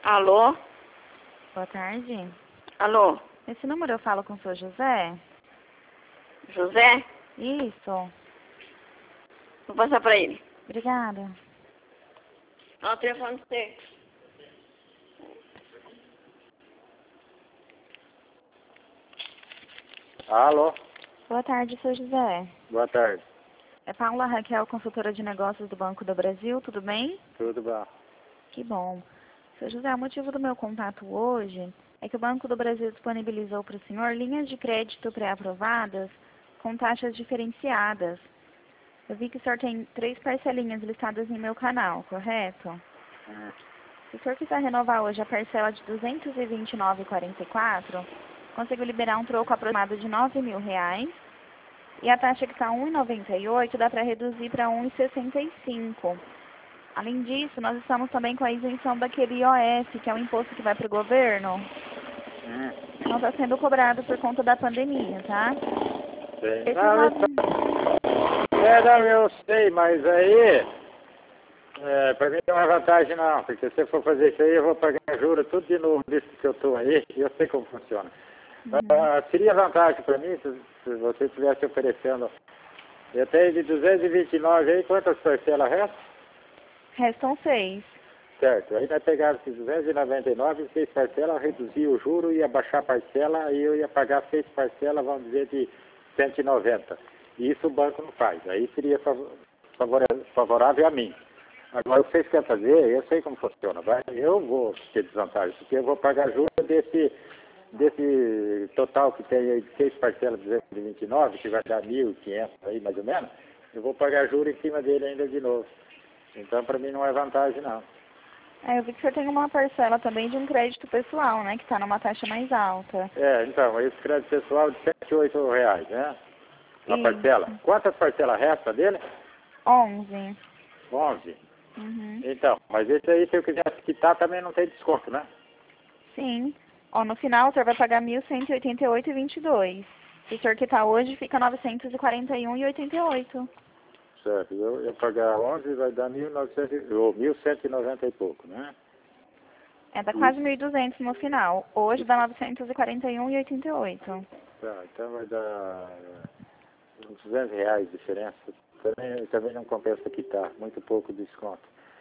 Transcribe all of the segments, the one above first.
Alô? Boa tarde. Alô? Esse número eu falo com o seu José? José? Isso. Vou passar pra ele. Obrigada. Ó, o telefone você. Alô? Boa tarde, seu José. Boa tarde. É Paula Raquel, consultora de negócios do Banco do Brasil, tudo bem? Tudo bom? Que bom. Seu José, o motivo do meu contato hoje é que o Banco do Brasil disponibilizou para o senhor linhas de crédito pré-aprovadas com taxas diferenciadas. Eu vi que o senhor tem 3 parcelinhas listadas em meu canal, correto? Se o senhor quiser renovar hoje a parcela de R$ 229,44, consigo liberar um troco aproximado de R$ 9.000. E a taxa que está 1,98 dá para reduzir para 1,65. Além disso, nós estamos também com a isenção daquele IOF, que é o imposto que vai para o governo. Não está sendo cobrado por conta da pandemia, tá? Sei. Esses Não, nove... não, eu sei, mas aí, pra mim não é vantagem não, porque se eu for fazer isso aí, eu vou pagar juros tudo de novo disso que eu tô aí, e eu sei como funciona. Seria vantagem para mim se você estivesse oferecendo, eu tenho de 229 aí, quantas parcelas restam? Restam 6. Certo, aí nós pegávamos esses 299, 6 parcelas, reduzia o juro, ia baixar a parcela, e eu ia pagar 6 parcelas, vamos dizer, de 190. E isso o banco não faz, aí seria favorável a mim. Agora, o que vocês querem fazer, eu sei como funciona, vai? Eu vou ter desvantagem, porque eu vou pagar juros desse total que tem aí de 6 parcelas de 229, que vai dar 1.500 aí, mais ou menos, eu vou pagar juros em cima dele ainda de novo. Então, para mim, não é vantagem, não. Eu vi que o senhor tem uma parcela também de um crédito pessoal, né? Que está numa taxa mais alta. Então, esse crédito pessoal de R$ 7, R$ 8, né? A parcela. Quantas parcelas resta dele? 11. 11. Uhum. Então, mas esse aí, se eu quisesse quitar, também não tem desconto, né? Sim. No final, o senhor vai pagar R$ 1.188,22. Se o senhor quitar hoje, fica R$ 941,88. Certo. Eu pagar 11 vai dar 1.190 e pouco, né? Dá quase 1.200 no final. Hoje dá R$ 941,88. Tá, então vai dar uns R$ 200 de diferença. Também não compensa quitar, muito pouco desconto.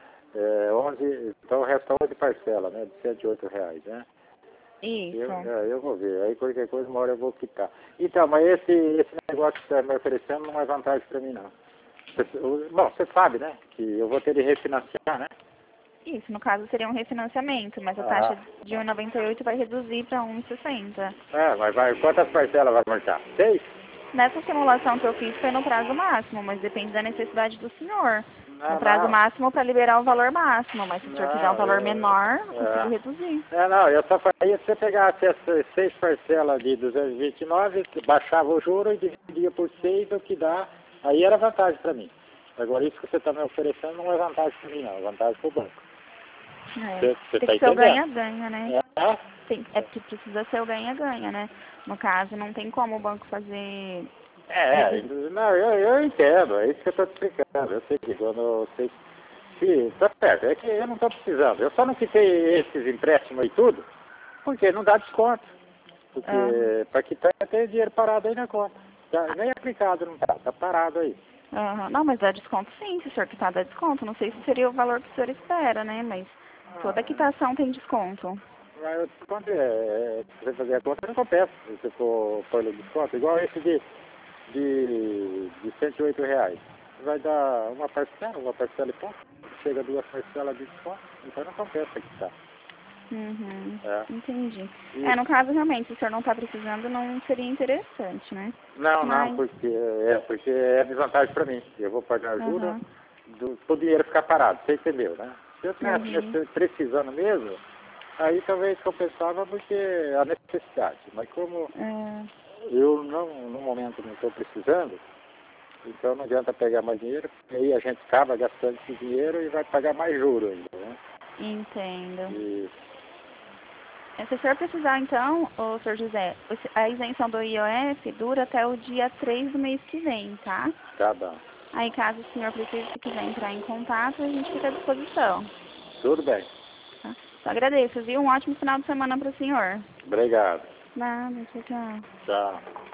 11, então resta 11 parcelas, né? De R$ 108, né? Isso. Eu vou ver. Aí qualquer coisa, uma hora eu vou quitar. Então, mas esse negócio que você está me oferecendo não é vantagem para mim, não. Bom, você sabe, né? Que eu vou ter de refinanciar, né? Isso, no caso seria um refinanciamento, mas a taxa de 1,98 vai reduzir para 1,60. Mas quantas parcelas vai marcar? 6? Nessa simulação que eu fiz foi no prazo máximo, mas depende da necessidade do senhor. No prazo máximo para liberar o valor máximo, mas se o senhor quiser um valor menor, eu consigo reduzir. Eu só faria se você pegasse essas 6 parcelas de 229, baixava o juro e dividia por 6, o que dá, aí era vantagem para mim. Agora isso que você está me oferecendo não é vantagem para mim, não, é vantagem para o banco. Você Tem tá que ser o entendendo? ganha-ganha, né? É porque precisa ser o ganha-ganha, né? No caso, não tem como o banco fazer... Não, eu entendo, é isso que eu estou te explicando. Eu sei que quando você... Sim, tá certo, é que eu não estou precisando. Eu só não quitei esses empréstimos e tudo, porque não dá desconto. Porque para quitar tem dinheiro parado aí na conta. Nem aplicado não tá parado aí. Não, mas dá desconto sim, se o senhor quitar dá desconto. Não sei se seria o valor que o senhor espera, né? Mas toda quitação tem desconto. Mas o desconto se você fazer a conta não compensa, se você for pôr no desconto. Igual esse de R$ 108. Vai dar uma parcela e pouco. Chega a 2 parcelas de desconto, então não compensa quitar. Entendi. No caso, realmente, se o senhor não está precisando, não seria interessante, né? Não, porque é desvantagem para mim. Eu vou pagar juros pro dinheiro ficar parado, você entendeu, né? Se eu estivesse precisando mesmo, aí talvez compensava porque a necessidade. Mas como eu no momento não estou precisando, então não adianta pegar mais dinheiro, porque aí a gente acaba gastando esse dinheiro e vai pagar mais juros ainda, né? Entendo. Se o senhor precisar, então, senhor José, a isenção do IOF dura até o dia 3 do mês que vem, tá? Tá bom. Aí, caso o senhor precise, se quiser entrar em contato, a gente fica à disposição. Tudo bem. Tá? Só agradeço, viu? Um ótimo final de semana para o senhor. Obrigado. Nada, tchau, tchau. Tchau.